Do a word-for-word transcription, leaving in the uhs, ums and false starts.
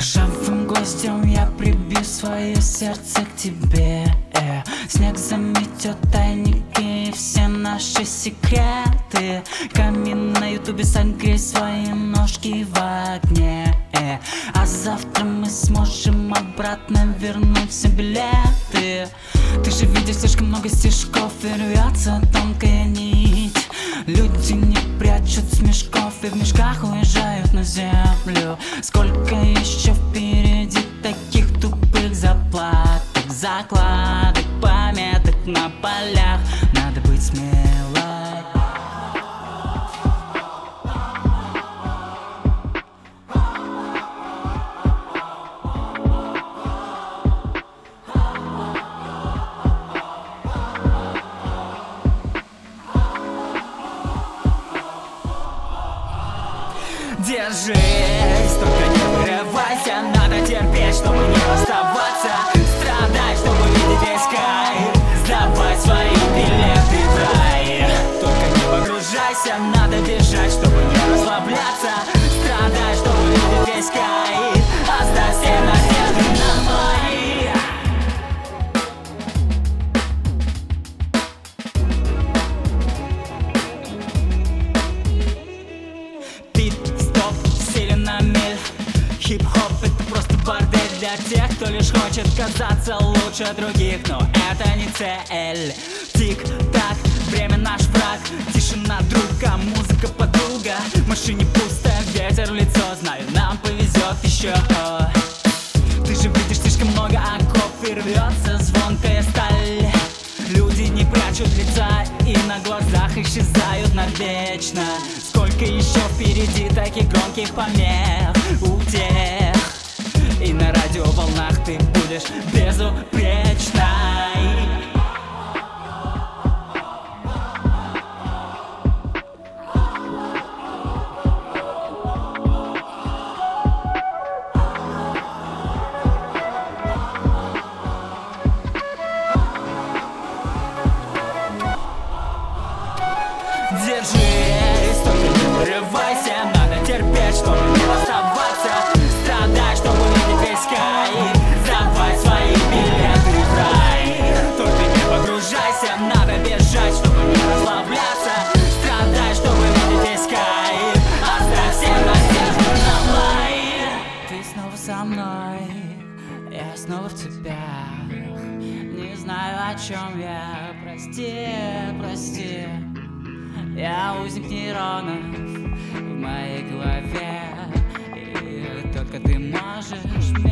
Ржавым гвоздем я прибью свое сердце к тебе. э. Снег заметет тайники и все наши секреты. Камин на ютубе, согрей свои ножки в огне. э. А завтра мы сможем обратно вернуть все билеты. Ты же видишь слишком много стишков, и рвется тонкая нить. Люди не прячут смешков и в мешках уезжают на землю. Сколько еще впереди таких тупых заплаток, закладок, пометок на полях. Надо быть смелой. Держись, только не вырывайся. Надо терпеть, чтобы не расставаться. Страдай, чтобы видеть весь кайф. Сдавай свои билеты в рай. Только не погружайся, надо бежать, чтобы не расслабляться. Страдай, чтобы видеть весь кайф. Оставь все надежды на мои. Хип-хоп — это просто бордель для тех, кто лишь хочет казаться лучше других. Но это не цель. Тик-так, время наш враг. Тишина, друг, а музыка подруга. В машине пусто, ветер в лицо. Знаю, нам повезет еще. Ты же видишь слишком много оков, и рвется звонкая сталь. Люди не прячут лица и на глазах исчезают навечно. Сколько еще впереди таких громких помех у тех. И на радиоволнах ты будешь безупречной. Держись, только не вырывайся. Надо терпеть, чтобы не расставаться. Страдай, чтобы видеть весь кайф. Сдавай свои билеты в рай. Только не погружайся, надо бежать, чтобы не расслабляться. Страдай, чтобы видеть весь кайф. Оставь все надежды на мои. Ты снова со мной, я снова в цепях. Не знаю, о чем я, прости, прости. Я узник нейронов в моей голове, и только ты можешь